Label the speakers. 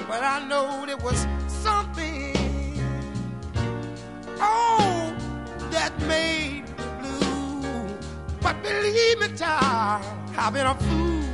Speaker 1: but I know there was something, oh, that made me blue. But believe me, child, I've been a fool